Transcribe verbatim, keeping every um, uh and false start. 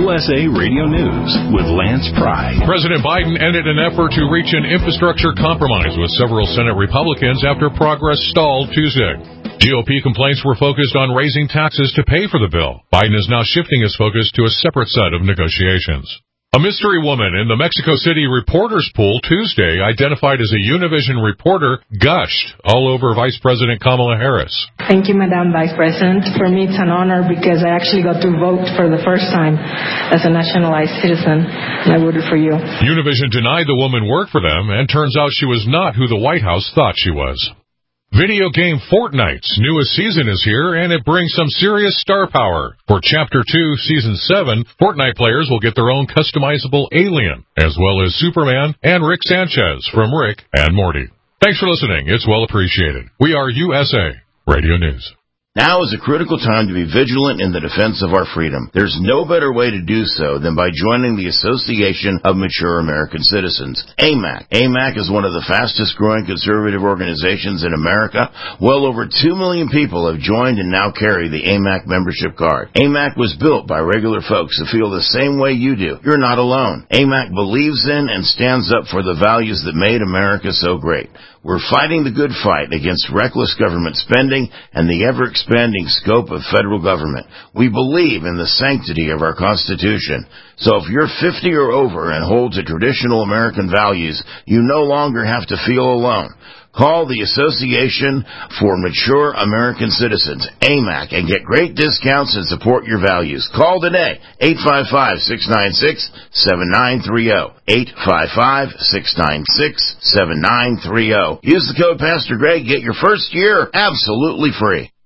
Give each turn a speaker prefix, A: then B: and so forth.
A: U S A Radio News with Lance Pry.
B: President Biden ended an effort to reach an infrastructure compromise with several Senate Republicans after progress stalled Tuesday. G O P complaints were focused on raising taxes to pay for the bill. Biden is now shifting his focus to a separate set of negotiations. A mystery woman in the Mexico City reporters pool Tuesday, identified as a Univision reporter, gushed all over Vice President Kamala Harris.
C: Thank you, Madam Vice President. For me, it's an honor because I actually got to vote for the first time as a nationalized citizen, and I voted for you.
B: Univision denied the woman worked for them, and turns out she was not who the White House thought she was. Video game Fortnite's newest season is here, and it brings some serious star power. For Chapter two, Season seven, Fortnite players will get their own customizable alien, as well as Superman and Rick Sanchez from Rick and Morty. Thanks for listening. It's well appreciated. We are U S A Radio News.
D: Now is a critical time to be vigilant in the defense of our freedom. There's no better way to do so than by joining the Association of Mature American Citizens, A M A C. A M A C is one of the fastest growing conservative organizations in America. Well over two million people have joined and now carry the A M A C membership card. A M A C was built by regular folks who feel the same way you do. You're not alone. A M A C believes in and stands up for the values that made America so great. We're fighting the good fight against reckless government spending and the ever-expanding scope of federal government. We believe in the sanctity of our Constitution. So if you're fifty or over and hold to traditional American values, you no longer have to feel alone. Call the Association for Mature American Citizens, A M A C, and get great discounts and support your values. Call today, eight five five, six nine six, seven nine three zero, eight five five, six nine six, seven nine three zero. Use the code Pastor Greg, get your first year absolutely free.